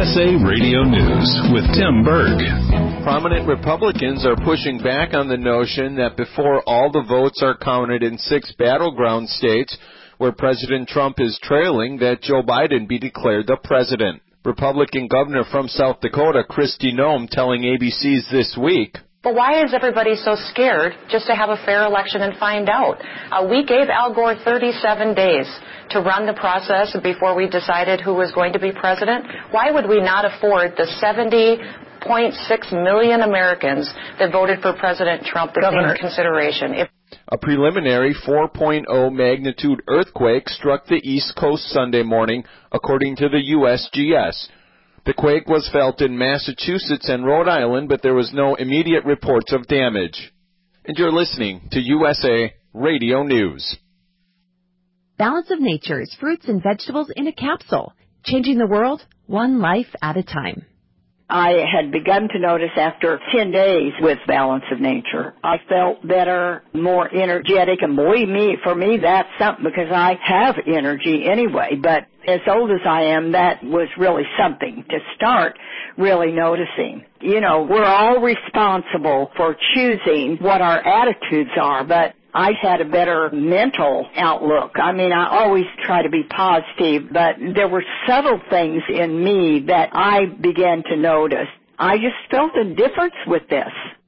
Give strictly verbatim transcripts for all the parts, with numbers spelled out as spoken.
S A Radio News with Tim Berg. Prominent Republicans are pushing back on the notion that before all the votes are counted in six battleground states where President Trump is trailing, that Joe Biden be declared the president. Republican governor from South Dakota, Kristi Noem, telling A B C's This Week, but why is everybody so scared just to have a fair election and find out? Uh, we gave Al Gore thirty-seven days to run the process before we decided who was going to be president. Why would we not afford the seventy point six million Americans that voted for President Trump the same consideration? If A preliminary four point oh magnitude earthquake struck the East Coast Sunday morning, according to the U S G S. The quake was felt in Massachusetts and Rhode Island, but there was no immediate reports of damage. And you're listening to U S A Radio News. Balance of Nature's fruits and vegetables in a capsule, changing the world one life at a time. I had begun to notice after ten days with Balance of Nature, I felt better, more energetic, and believe me, for me, that's something because I have energy anyway. But as old as I am, that was really something to start really noticing. You know, we're all responsible for choosing what our attitudes are, but I had a better mental outlook. I mean, I always try to be positive, but there were subtle things in me that I began to notice. I just felt a difference with this.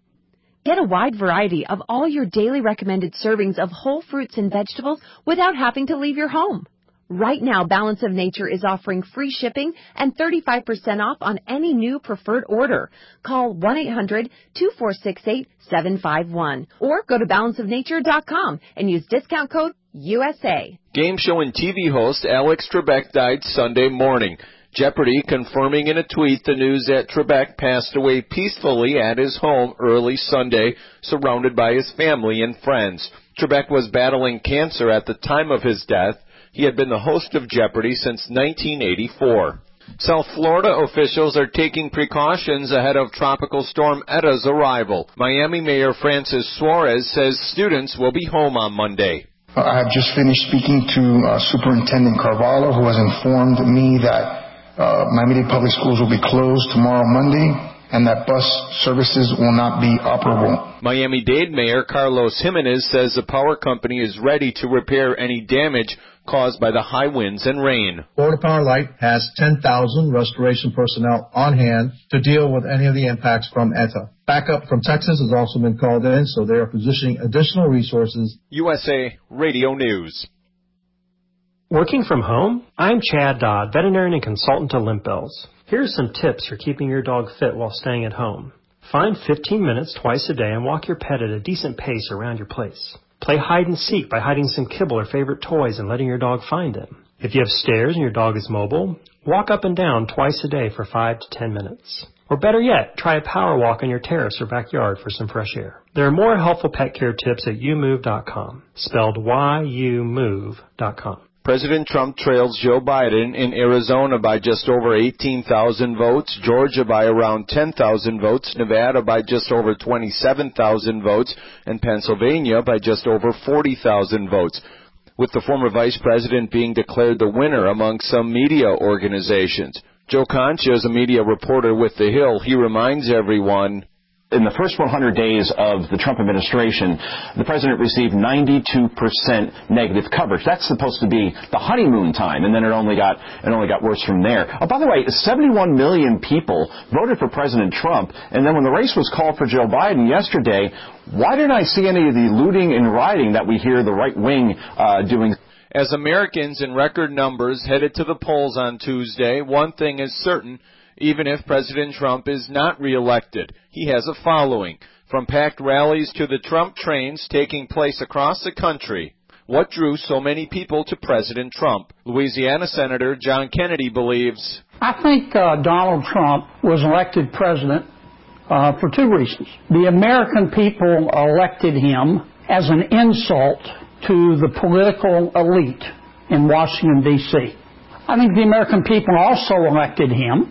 Get a wide variety of all your daily recommended servings of whole fruits and vegetables without having to leave your home. Right now, Balance of Nature is offering free shipping and thirty-five percent off on any new preferred order. Call one eight hundred two four six eight seven five one or go to balance of nature dot com and use discount code U S A. Game show and T V host Alex Trebek died Sunday morning. Jeopardy confirming in a tweet the news that Trebek passed away peacefully at his home early Sunday, surrounded by his family and friends. Trebek was battling cancer at the time of his death. He had been the host of Jeopardy since nineteen eighty-four. South Florida officials are taking precautions ahead of Tropical Storm Etta's arrival. Miami Mayor Francis Suarez says students will be home on Monday. Uh, I have just finished speaking to uh, Superintendent Carvalho, who has informed me that uh, Miami-Dade Public Schools will be closed tomorrow, Monday, and that bus services will not be operable. Miami-Dade Mayor Carlos Jimenez says the power company is ready to repair any damage caused by the high winds and rain. Florida Power Light has ten thousand restoration personnel on hand to deal with any of the impacts from Eta. Backup from Texas has also been called in, so they are positioning additional resources. U S A Radio News. Working from home? I'm Chad Dodd, veterinarian and consultant to Limp Bells. Here's some tips for keeping your dog fit while staying at home. Find fifteen minutes twice a day and walk your pet at a decent pace around your place. Play hide and seek by hiding some kibble or favorite toys and letting your dog find them. If you have stairs and your dog is mobile, walk up and down twice a day for five to ten minutes. Or better yet, try a power walk on your terrace or backyard for some fresh air. There are more helpful pet care tips at you move dot com, spelled Y U move dot com. President Trump trails Joe Biden in Arizona by just over eighteen thousand votes, Georgia by around ten thousand votes, Nevada by just over twenty-seven thousand votes, and Pennsylvania by just over forty thousand votes, with the former vice president being declared the winner among some media organizations. Joe Concha is a media reporter with The Hill. He reminds everyone, in the first one hundred days of the Trump administration, the president received ninety-two percent negative coverage. That's supposed to be the honeymoon time, and then it only got it only got worse from there. Oh, by the way, seventy-one million people voted for President Trump, and then when the race was called for Joe Biden yesterday, why didn't I see any of the looting and rioting that we hear the right wing uh, doing? As Americans in record numbers headed to the polls on Tuesday, one thing is certain. Even if President Trump is not reelected, he has a following. From packed rallies to the Trump trains taking place across the country. What drew so many people to President Trump? Louisiana Senator John Kennedy believes, I think uh, Donald Trump was elected president uh, for two reasons. The American people elected him as an insult to the political elite in Washington, D C I think the American people also elected him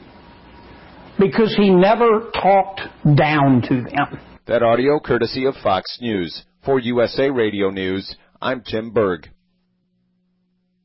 because he never talked down to them. That audio courtesy of Fox News. For U S A Radio News, I'm Tim Berg.